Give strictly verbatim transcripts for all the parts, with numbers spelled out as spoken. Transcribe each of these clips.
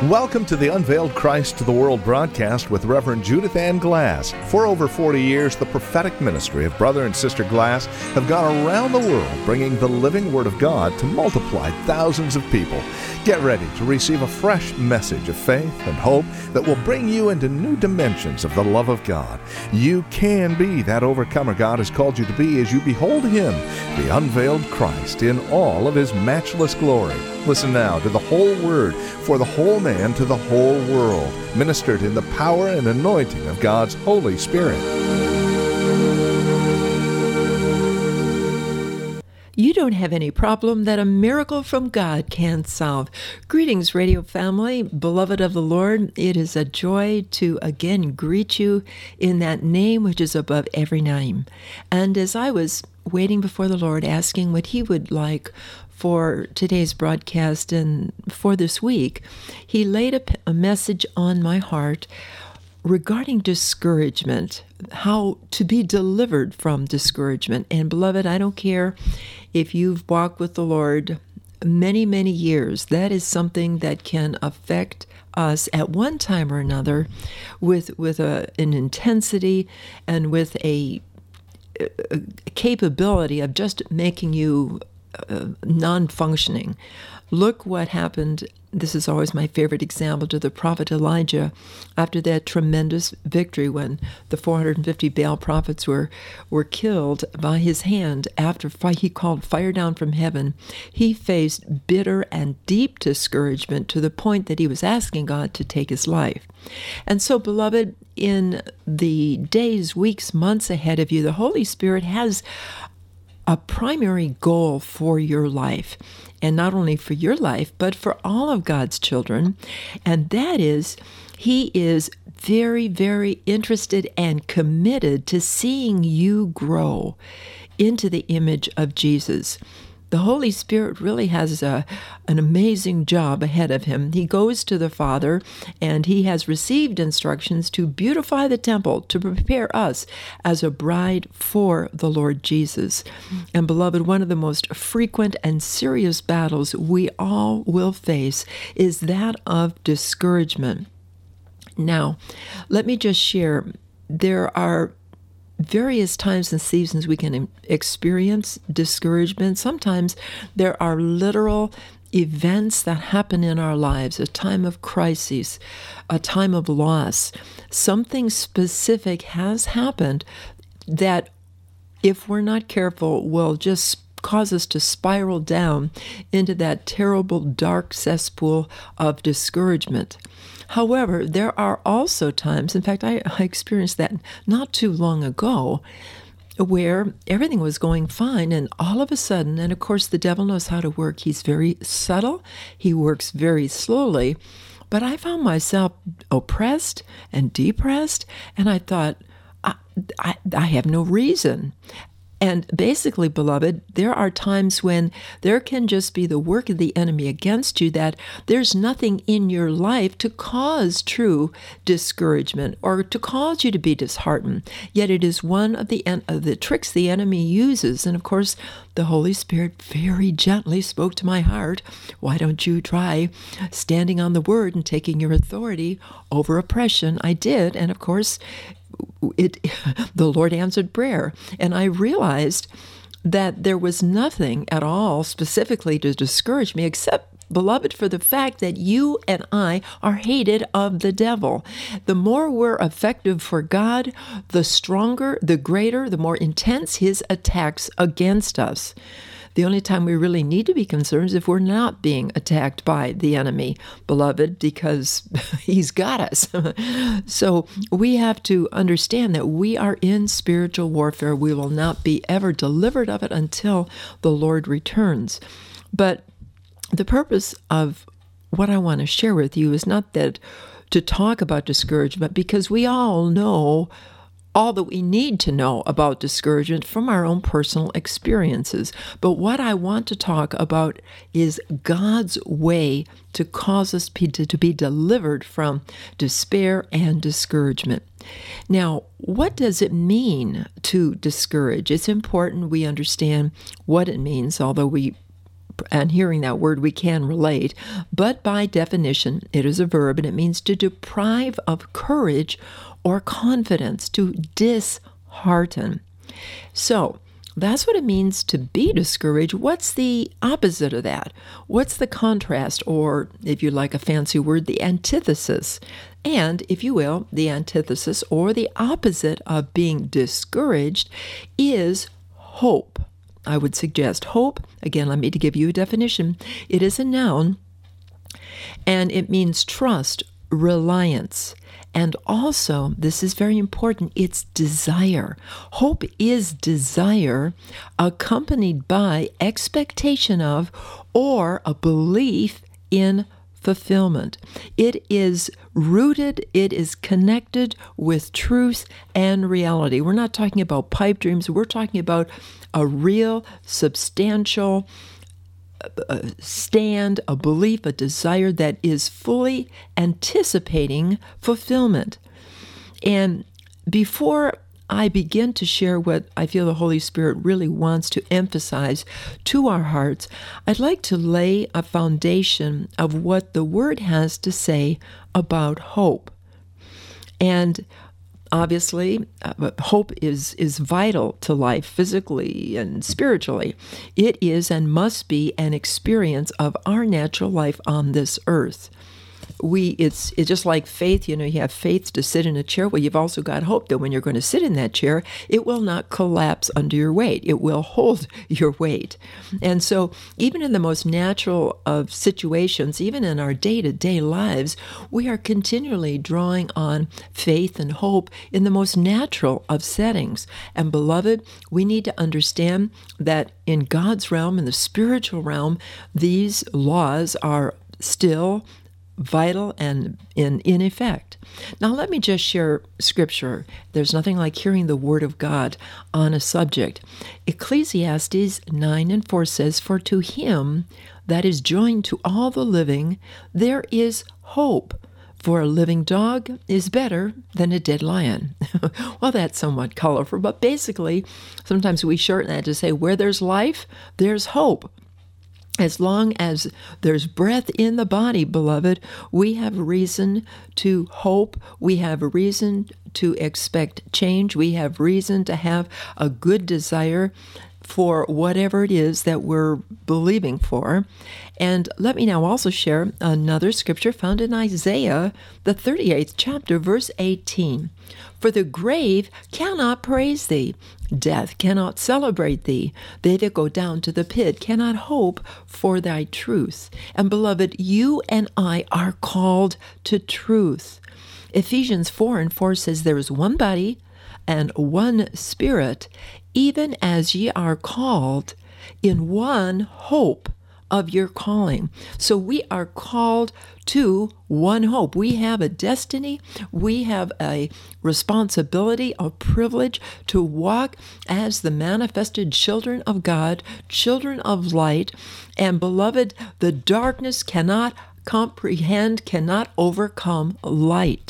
Welcome to the Unveiled Christ to the World broadcast with Reverend Judith Ann Glass. For over forty years, the prophetic ministry of Brother and Sister Glass have gone around the world bringing the living Word of God to multiply thousands of people. Get ready to receive a fresh message of faith and hope that will bring you into new dimensions of the love of God. You can be that overcomer God has called you to be as you behold Him, the unveiled Christ, in all of His matchless glory. Listen now to the whole Word for the whole man to the whole world, ministered in the power and anointing of God's Holy Spirit. You don't have any problem that a miracle from God can't solve. Greetings, radio family, beloved of the Lord. It is a joy to again greet you in that name which is above every name. And as I was waiting before the Lord, asking what He would like for today's broadcast and for this week, He laid a, a message on my heart regarding discouragement, how to be delivered from discouragement. And beloved, I don't care if you've walked with the Lord many, many years, that is something that can affect us at one time or another with with a, an intensity and with a, a capability of just making you Uh, non-functioning. Look what happened. This is always my favorite example to the prophet Elijah after that tremendous victory when the four hundred fifty Baal prophets were were killed by his hand after fi- he called fire down from heaven. He faced bitter and deep discouragement to the point that he was asking God to take his life. And so, beloved, in the days, weeks, months ahead of you, the Holy Spirit has a primary goal for your life, and not only for your life, but for all of God's children, and that is, He is very, very interested and committed to seeing you grow into the image of Jesus. The Holy Spirit really has a, an amazing job ahead of Him. He goes to the Father, and He has received instructions to beautify the temple, to prepare us as a bride for the Lord Jesus. And beloved, one of the most frequent and serious battles we all will face is that of discouragement. Now, let me just share, there are various times and seasons we can experience discouragement. Sometimes there are literal events that happen in our lives, a time of crisis, a time of loss. Something specific has happened that, if we're not careful, will just cause us to spiral down into that terrible dark cesspool of discouragement. However, there are also times, in fact, I, I experienced that not too long ago, where everything was going fine, and all of a sudden, and of course the devil knows how to work. He's very subtle. He works very slowly. But I found myself oppressed and depressed, and I thought, I, I, I have no reason. And basically, beloved, there are times when there can just be the work of the enemy against you, that there's nothing in your life to cause true discouragement or to cause you to be disheartened. Yet it is one of the, en- of the tricks the enemy uses. And of course, the Holy Spirit very gently spoke to my heart, why don't you try standing on the Word and taking your authority over oppression? I did, and of course, It, the Lord answered prayer, and I realized that there was nothing at all specifically to discourage me, except, beloved, for the fact that you and I are hated of the devil. The more we're effective for God, the stronger, the greater, the more intense his attacks against us. The only time we really need to be concerned is if we're not being attacked by the enemy, beloved, because he's got us. So we have to understand that we are in spiritual warfare. We will not be ever delivered of it until the Lord returns. But the purpose of what I want to share with you is not that to talk about discouragement, because we all know all that we need to know about discouragement from our own personal experiences. But what I want to talk about is God's way to cause us to, to be delivered from despair and discouragement. Now, what does it mean to discourage? It's important we understand what it means, although we and hearing that word, we can relate. But by definition, it is a verb, and it means to deprive of courage or confidence, to dishearten. So that's what it means to be discouraged. What's the opposite of that? What's the contrast, or if you like a fancy word, the antithesis? And, if you will, the antithesis or the opposite of being discouraged is hope. I would suggest hope. Again, let me to give you a definition. It is a noun, and it means trust, reliance, and also, this is very important, it's desire. Hope is desire accompanied by expectation of or a belief in fulfillment. It is rooted, it is connected with truth and reality. We're not talking about pipe dreams, we're talking about a real, substantial a stand, a belief, a desire that is fully anticipating fulfillment. And before I begin to share what I feel the Holy Spirit really wants to emphasize to our hearts, I'd like to lay a foundation of what the Word has to say about hope. And obviously, uh, hope is, is vital to life physically and spiritually. It is and must be an experience of our natural life on this earth. We it's it's just like faith. You know, you have faith to sit in a chair. Well, you've also got hope that when you're going to sit in that chair, it will not collapse under your weight. It will hold your weight. And so even in the most natural of situations, even in our day-to-day lives, we are continually drawing on faith and hope in the most natural of settings. And beloved, we need to understand that in God's realm, in the spiritual realm, these laws are still vital and in, in effect. Now let me just share scripture. There's nothing like hearing the word of God on a subject. Ecclesiastes nine and four says, "For to him that is joined to all the living, there is hope. For a living dog is better than a dead lion." Well, that's somewhat colorful, but basically, sometimes we shorten that to say, where there's life, there's hope. As long as there's breath in the body, beloved, we have reason to hope. We have reason to expect change. We have reason to have a good desire for whatever it is that we're believing for. And let me now also share another scripture found in Isaiah, the thirty-eighth chapter, verse eighteen. "For the grave cannot praise thee, death cannot celebrate thee. They that go down to the pit cannot hope for thy truth." And beloved, you and I are called to truth. Ephesians four and four says, "There is one body and one spirit, even as ye are called in one hope of your calling." So we are called to one hope. We have a destiny. We have a responsibility, a privilege to walk as the manifested children of God, children of light. And beloved, the darkness cannot comprehend, cannot overcome light.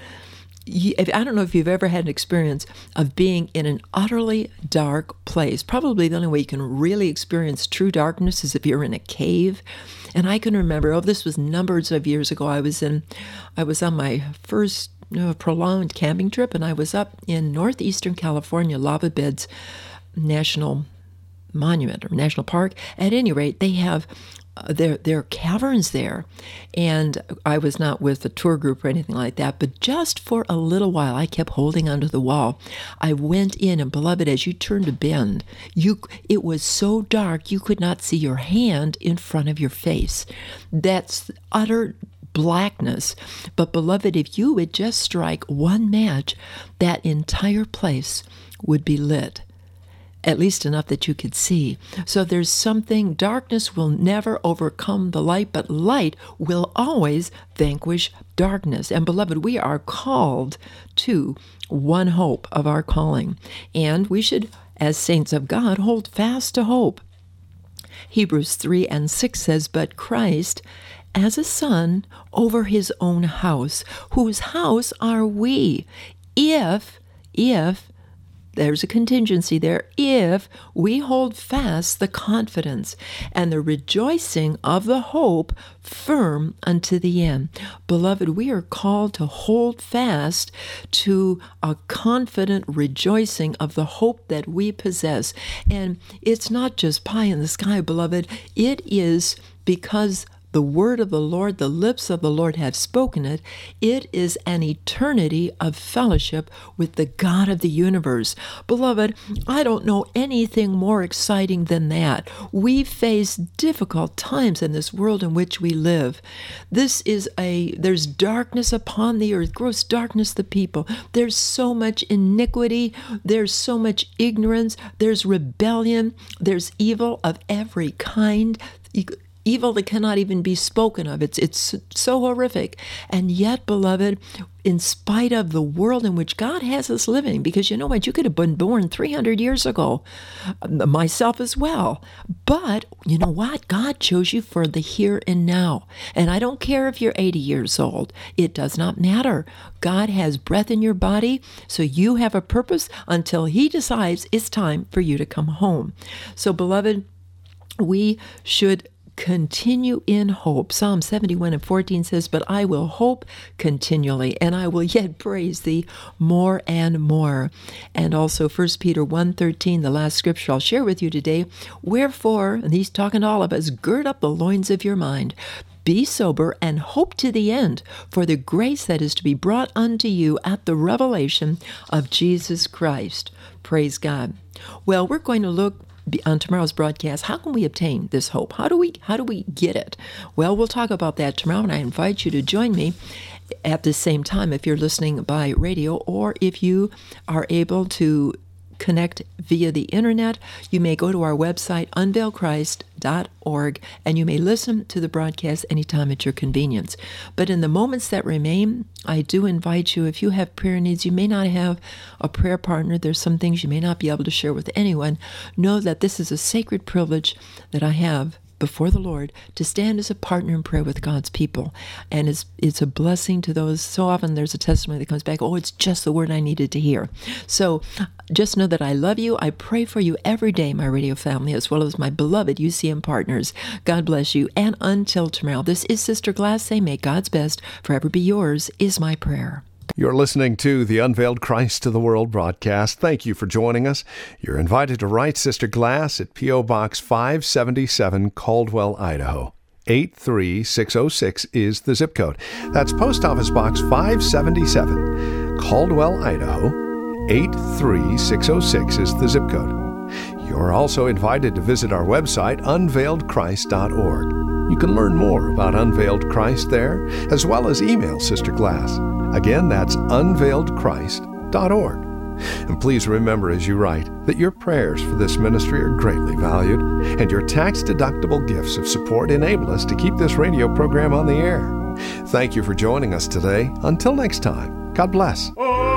I don't know if you've ever had an experience of being in an utterly dark place. Probably the only way you can really experience true darkness is if you're in a cave. And I can remember, oh, this was numbers of years ago. I was in, I was on my first you know, prolonged camping trip, and I was up in northeastern California, Lava Beds National Monument or National Park. At any rate, they have uh, their their caverns there, and I was not with a tour group or anything like that, but just for a little while, I kept holding onto the wall. I went in, and beloved, as you turned a bend, you it was so dark you could not see your hand in front of your face. That's utter blackness. But beloved, if you would just strike one match, that entire place would be lit. At least enough that you could see. So there's something, darkness will never overcome the light, but light will always vanquish darkness. And beloved, we are called to one hope of our calling. And we should, as saints of God, hold fast to hope. Hebrews three and six says, "But Christ as a son over his own house, whose house are we, if, if, there's a contingency there, if we hold fast the confidence and the rejoicing of the hope firm unto the end. Beloved, we are called to hold fast to a confident rejoicing of the hope that we possess. And it's not just pie in the sky, beloved. It is because the word of the Lord, the lips of the Lord have spoken it. It is an eternity of fellowship with the God of the universe. Beloved, I don't know anything more exciting than that. We face difficult times in this world in which we live. This is a, there's darkness upon the earth, gross darkness the people. There's so much iniquity. There's so much ignorance. There's rebellion. There's evil of every kind. Evil that cannot even be spoken of. It's it's so horrific. And yet, beloved, in spite of the world in which God has us living, because you know what? You could have been born three hundred years ago, myself as well. But you know what? God chose you for the here and now. And I don't care if you're eighty years old. It does not matter. God has breath in your body, so you have a purpose until He decides it's time for you to come home. So, beloved, we should continue in hope. Psalm seventy-one and fourteen says, "But I will hope continually, and I will yet praise thee more and more." And also First Peter one thirteen, the last scripture I'll share with you today, "Wherefore," and he's talking to all of us, "gird up the loins of your mind. Be sober and hope to the end for the grace that is to be brought unto you at the revelation of Jesus Christ." Praise God. Well, we're going to look on tomorrow's broadcast, how can we obtain this hope? How do we how do we get it? Well, we'll talk about that tomorrow, and I invite you to join me at the same time if you're listening by radio, or if you are able to connect via the internet. You may go to our website, unveiled christ dot org, and you may listen to the broadcast anytime at your convenience. But in the moments that remain, I do invite you, if you have prayer needs, you may not have a prayer partner, there's some things you may not be able to share with anyone, know that this is a sacred privilege that I have before the Lord to stand as a partner in prayer with God's people. And it's it's a blessing to those. So often there's a testimony that comes back, oh, it's just the word I needed to hear. So just know that I love you. I pray for you every day, my radio family, as well as my beloved U C M partners. God bless you. And until tomorrow, this is Sister Glass saying, may God's best forever be yours, is my prayer. You're listening to the Unveiled Christ to the World broadcast. Thank you for joining us. You're invited to write Sister Glass at P O. Box five seventy-seven, Caldwell, Idaho. eight three six oh six is the zip code. That's Post Office Box five seventy-seven, Caldwell, Idaho. eight three six oh six is the zip code. You're also invited to visit our website, unveiled christ dot org. You can learn more about Unveiled Christ there, as well as email Sister Glass. Again, that's unveiled christ dot org. And please remember as you write that your prayers for this ministry are greatly valued, and your tax-deductible gifts of support enable us to keep this radio program on the air. Thank you for joining us today. Until next time, God bless.